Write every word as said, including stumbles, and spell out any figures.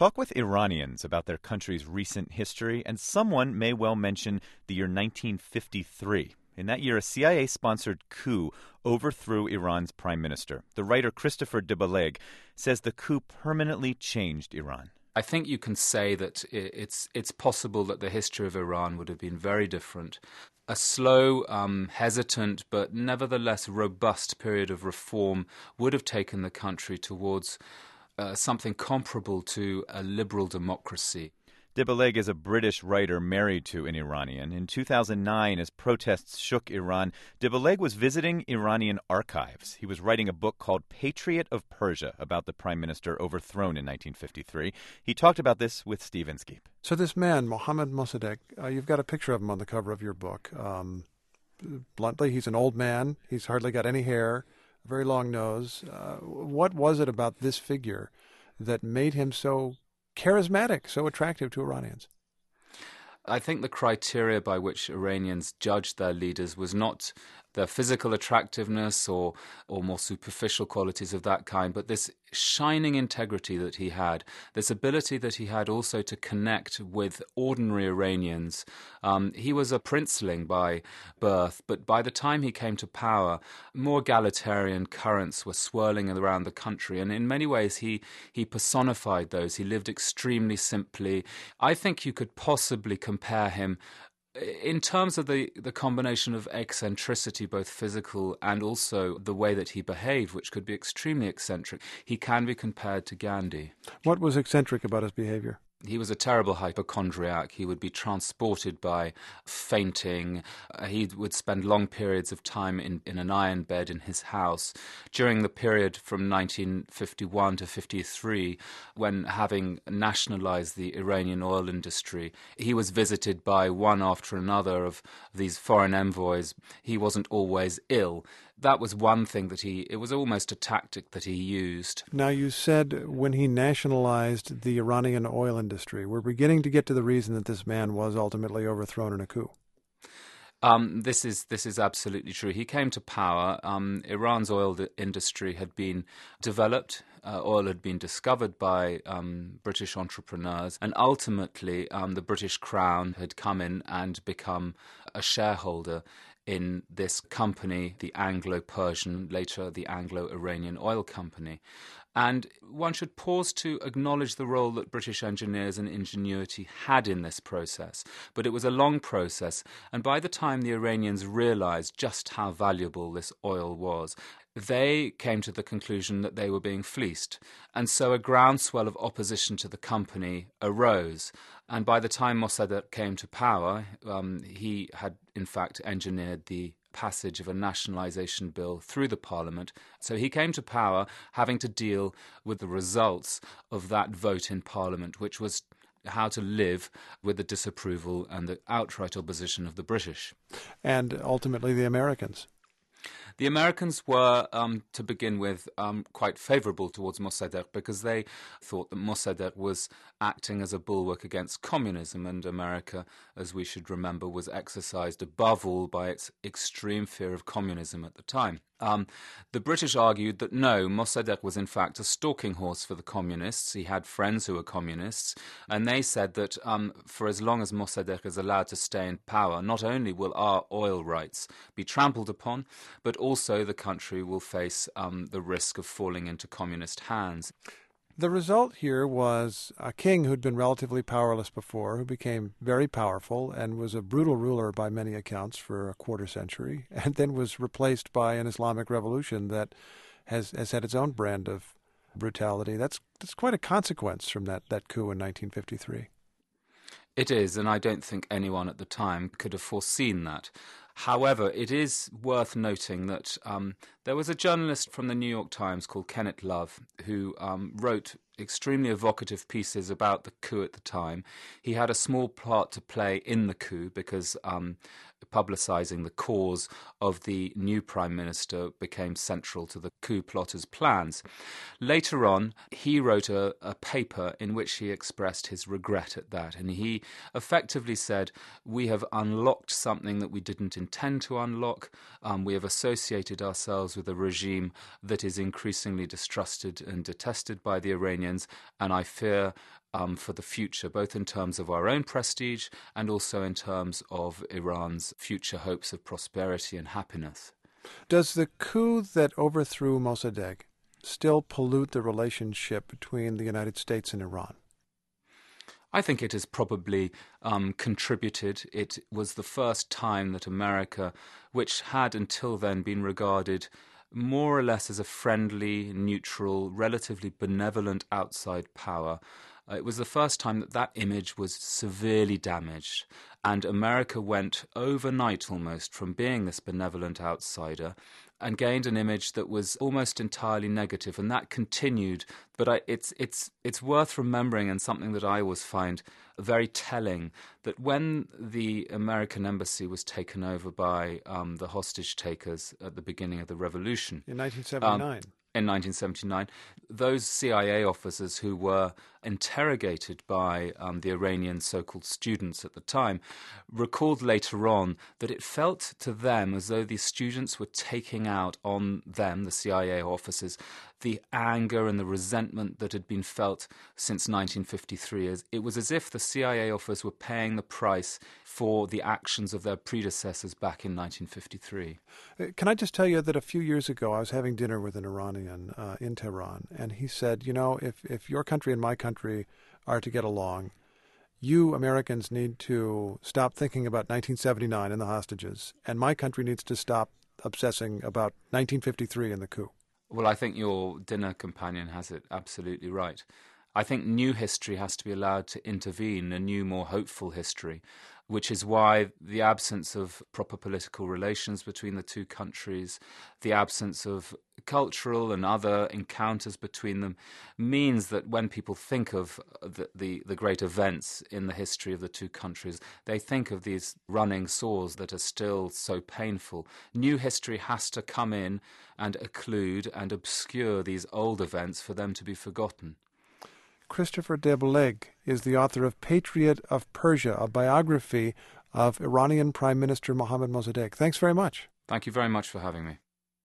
Talk with Iranians about their country's recent history, and someone may well mention the year nineteen fifty-three. In that year, a C I A-sponsored coup overthrew Iran's prime minister. The writer Christopher de Beleg says the coup permanently changed Iran. I think you can say that it's it's possible that the history of Iran would have been very different. A slow, um, hesitant, but nevertheless robust period of reform would have taken the country towards uh, something comparable to a liberal democracy. De Beleg is a British writer married to an Iranian. In two thousand nine, as protests shook Iran, De Beleg was visiting Iranian archives. He was writing a book called Patriot of Persia about the prime minister overthrown in nineteen fifty-three. He talked about this with Steve Inskeep. So this man, Mohammad Mossadegh, uh, you've got a picture of him on the cover of your book. Um, bluntly, he's an old man. He's hardly got any hair, a very long nose. Uh, what was it about this figure that made him so charismatic, so attractive to Iranians? I think the criteria by which Iranians judged their leaders was not their physical attractiveness or or more superficial qualities of that kind, but this shining integrity that he had, this ability that he had also to connect with ordinary Iranians. Um, he was a princeling by birth, but by the time he came to power, more egalitarian currents were swirling around the country, and in many ways he, he personified those. He lived extremely simply. I think you could possibly compare him in terms of the, the combination of eccentricity, both physical and also the way that he behaved, which could be extremely eccentric. He can be compared to Gandhi. What was eccentric about his behavior? He was a terrible hypochondriac. He would be transported by fainting. Uh, he would spend long periods of time in, in an iron bed in his house. During the period from nineteen fifty-one to fifty-three, when having nationalized the Iranian oil industry, he was visited by one after another of these foreign envoys. He wasn't always ill. That was one thing that he, it was almost a tactic that he used. Now, you said when he nationalized the Iranian oil industry, we're beginning to get to the reason that this man was ultimately overthrown in a coup. Um, this is this is absolutely true. He came to power. Um, Iran's oil industry had been developed. Uh, oil had been discovered by um, British entrepreneurs, and ultimately um, the British Crown had come in and become a shareholder in this company, the Anglo-Persian, later the Anglo-Iranian Oil Company. And one should pause to acknowledge the role that British engineers and ingenuity had in this process. But it was a long process, and by the time the Iranians realized just how valuable this oil was, they came to the conclusion that they were being fleeced. And so a groundswell of opposition to the company arose. And by the time Mossadegh came to power, um, he had in fact engineered the passage of a nationalization bill through the parliament. So he came to power having to deal with the results of that vote in parliament, which was how to live with the disapproval and the outright opposition of the British. And ultimately the Americans. The Americans were, um, to begin with, um, quite favorable towards Mossadegh because they thought that Mossadegh was acting as a bulwark against communism, and America, as we should remember, was exercised above all by its extreme fear of communism at the time. Um, the British argued that no, Mossadegh was in fact a stalking horse for the communists. He had friends who were communists, and they said that um, for as long as Mossadegh is allowed to stay in power, not only will our oil rights be trampled upon, but also the country will face um, the risk of falling into communist hands. The result here was a king who'd been relatively powerless before, who became very powerful and was a brutal ruler by many accounts for a quarter century, and then was replaced by an Islamic revolution that has, has had its own brand of brutality. That's, that's quite a consequence from that, that coup in nineteen fifty-three. It is, and I don't think anyone at the time could have foreseen that. However, it is worth noting that um, there was a journalist from the New York Times called Kenneth Love who um, wrote extremely evocative pieces about the coup at the time. He had a small part to play in the coup because um, publicizing the cause of the new prime minister became central to the coup plotters' plans. Later on, he wrote a, a paper in which he expressed his regret at that, and he effectively said, we have unlocked something that we didn't intend to unlock. Um, we have associated ourselves with a regime that is increasingly distrusted and detested by the Iranians. Iranians, and I fear um, for the future, both in terms of our own prestige and also in terms of Iran's future hopes of prosperity and happiness. Does the coup that overthrew Mossadegh still pollute the relationship between the United States and Iran? I think it has probably um, contributed. It was the first time that America, which had until then been regarded more or less as a friendly, neutral, relatively benevolent outside power, uh, it was the first time that that image was severely damaged. And America went overnight almost from being this benevolent outsider and gained an image that was almost entirely negative, and that continued. But I, it's it's it's worth remembering, and something that I always find very telling, that when the American embassy was taken over by um, the hostage takers at the beginning of the revolution in nineteen seventy-nine. Um, in nineteen seventy-nine, those C I A officers who were interrogated by um, the Iranian so-called students at the time recalled later on that it felt to them as though these students were taking out on them, the C I A officers, the anger and the resentment that had been felt since nineteen fifty-three. It was as if the C I A officers were paying the price for the actions of their predecessors back in nineteen fifty-three. Can I just tell you that a few years ago I was having dinner with an Iranian uh, in Tehran, and he said, you know, if, if your country and my country are to get along, you Americans need to stop thinking about nineteen seventy-nine and the hostages, and my country needs to stop obsessing about nineteen fifty-three and the coup. Well, I think your dinner companion has it absolutely right. I think new history has to be allowed to intervene, a new, more hopeful history, which is why the absence of proper political relations between the two countries, the absence of cultural and other encounters between them, means that when people think of the, the, the great events in the history of the two countries, they think of these running sores that are still so painful. New history has to come in and occlude and obscure these old events for them to be forgotten. Christopher de Beleg is the author of Patriot of Persia, a biography of Iranian Prime Minister Mohammad Mossadegh. Thanks very much. Thank you very much for having me.